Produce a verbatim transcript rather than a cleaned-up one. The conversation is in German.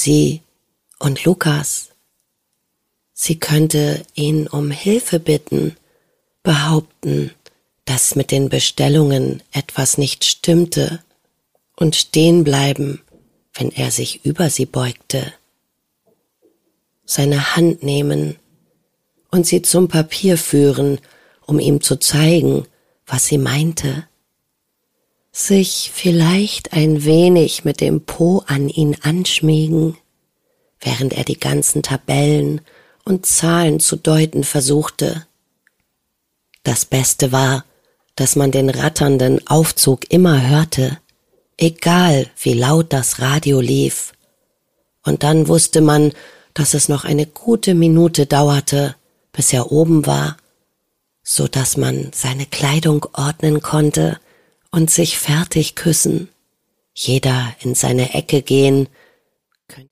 sie und Lukas. Sie könnte ihn um Hilfe bitten, behaupten, dass mit den Bestellungen etwas nicht stimmte und stehen bleiben, wenn er sich über sie beugte. Seine Hand nehmen und sie zum Papier führen, um ihm zu zeigen, was sie meinte. Sich vielleicht ein wenig mit dem Po an ihn anschmiegen, während er die ganzen Tabellen und Zahlen zu deuten versuchte. Das Beste war, dass man den ratternden Aufzug immer hörte, egal wie laut das Radio lief. Und dann wusste man, dass es noch eine gute Minute dauerte, bis er oben war, so dass man seine Kleidung ordnen konnte und sich fertig küssen, jeder in seine Ecke gehen